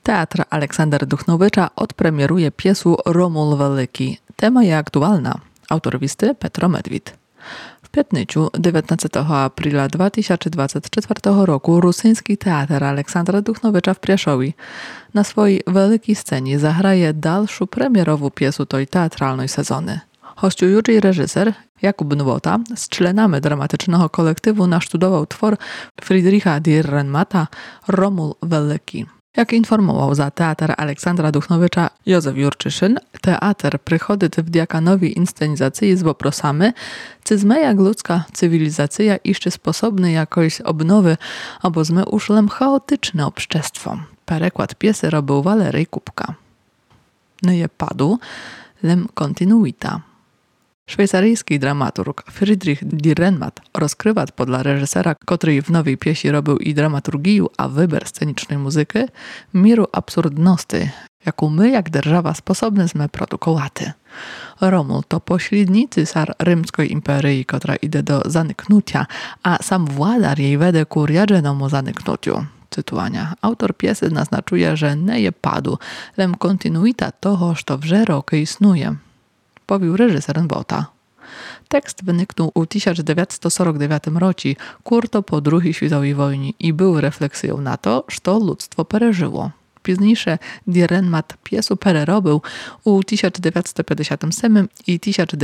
Teatr Aleksander Duchnowycza odpremieruje piesu Romul Veliki. Tema je aktualna. Autor listy Petro Medwid. W Piatnyciu 19 aprila 2024 roku Rusyński Teatr Aleksandra Duchnowycza w Priaszowi na swojej wielkiej scenie zahraje dalszą premierową piesu tej teatralnej sezony. Hościujący reżyser Jakub Nwota z czlenami dramatycznego kolektywu nasztudował twór Friedricha Dürrenmatta Romul Veliki. Jak informował za Teatr Aleksandra Duchnowycza Józef Jurczyszyn, teatr przychodzi w diakanowi inscenizacji z woprosami, czy zme jak ludzka cywilizacja iszczy sposobny jakoś obnowy, albo zme uszlem chaotyczne obszczestwo. Perekład piesy robił Walery Kubka. Nie padł, lem continuita. Szwajcaryjski dramaturg Friedrich Dürrenmatt rozkrywa podla reżysera, który w nowej pieśni robił i dramaturgię, a wyber scenicznej muzyki, miru absurdności, jaką my, jak держава, sposobne sme produkowaty. Romul to pośredni cysar rzymskiej imperii, która idzie do zanyknucia, a sam władar jej wede ku riadzenemu zanyknuciu. Cytowania. Autor piesy naznaczuje, że nie je padł, lem kontinuita toho, co wże roky istnuje. Powił reżyser Nwota. Tekst wyniknął u 1949 roku, kurto po II światowej wojnie i był refleksją na to, co ludztwo przeżyło. Późniejsze Dürrenmatt piesu przerobił u 1957 i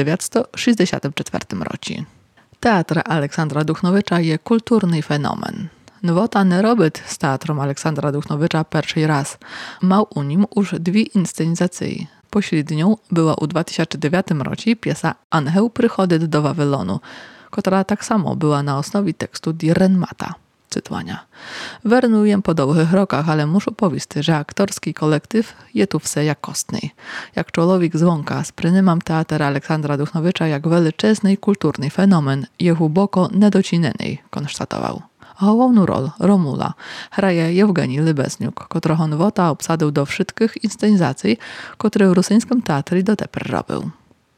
1964 roku. Teatr Aleksandra Duchnowycza je kulturny fenomen. Nwota nie robi z teatrem Aleksandra Duchnowycza pierwszy raz. Mał u nim już dwie inscenizacje. Pośrednią była u 2009 roku piesa Anioł przychodzi do Wawylonu, która tak samo była na osnowie tekstu Dürrenmatta. Cytowania. Wernuję po długich rokach, ale muszę powiedzieć, że aktorski kolektyw je tu wse jakostny. Jak człowiek z łąka sprynymam teatr Aleksandra Duchnowycza jak wielczesny kulturny fenomen, je głęboko niedocineny, konstatował. Główną rolę Romula hraje Jewgenij Lybesniuk, którego Nwota obsadził do wszystkich inscenizacji, które w rosyjskim teatrze dotepr robił.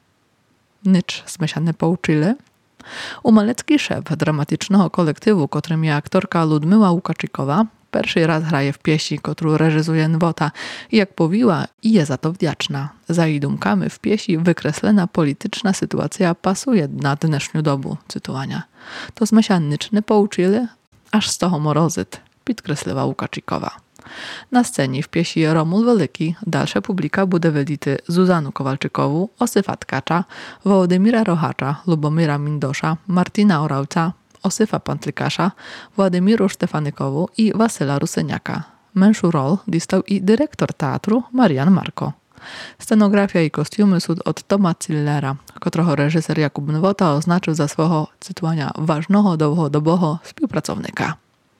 Nicz sme się nie pouczyli? Umalecki szef dramatycznego kolektywu, którym jest aktorka Ludmila Łukaczykowa, pierwszy raz hraje w pieśni, którą reżyzuje Nwota i jak powiła, i jest za to wdzięczna. Za jej dumkami w pieśni wykreslena polityczna sytuacja pasuje na dneszniu dobu. Cytowania. To sme się nicz nie pouczyli? Aż z toho morozyt, podkreśliła Łukaczykowa. Na scenie w pieśni Romul Veliki dalsza publika bude widzieć Zuzanu Kowalczykową, Osyfa Tkacza, Wołodymira Rohacza, Lubomira Mindosza, Martina Orawca, Osyfa Pantlykasza, Władimiru Sztefanykową i Wasyla Rusyniaka. Mężu rol dostał i dyrektor teatru Marian Marko. Scenografia i kostiumy są od Toma Zillera, którego reżyser Jakub Nwota oznaczył za swojego, cytowania, ważnego długodobowego współpracownika.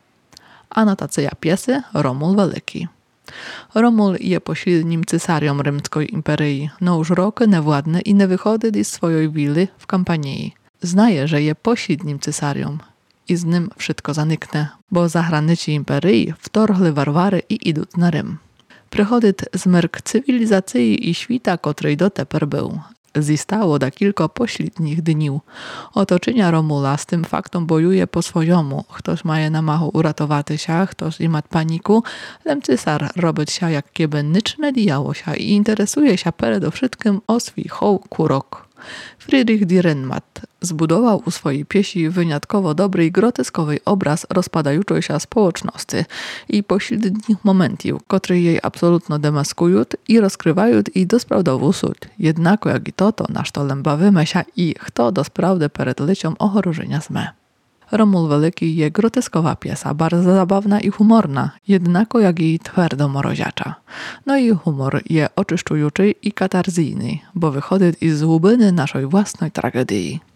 Anotacja piesy Romul Veliki. Romul je pośrednim cysariom rzymskiej imperii, no już roky niewładny i nie wychodzi z swojej willi w kampanii. Znaje, że je pośrednim cysariom i z nim wszystko zaniknie, bo zagranicy imperii wtorgli warwary i idą na Rym. Przychodzi zmrk cywilizacji i świta, której dotepr był. Zistało da kilka pośrednich dni. Otoczenia Romula z tym faktem bojuje po swojemu. Ktoś ma je namachu uratować się, ktoś ima paniku, lem cysar robić się jak kieby nic nie działo się i interesuje się przede wszystkim o swój kurok. Friedrich Dürrenmatt zbudował u swojej pieśni wyjątkowo dobry i groteskowy obraz rozpadającej się społeczności i pośrednich momentów, które jej absolutnie demaskują i rozkrywają i dosprawdową sуть. Jednako jak i to, na co bawimy się i kto dosprawdy przed leciem ochorożenia zme. Romul Veliki je groteskowa piesa, bardzo zabawna i humorna, jednako jak i twardo moroziacza. No i humor je oczyszczujący i katarzyjny, bo wychodzi z głębiny naszej własnej tragedii.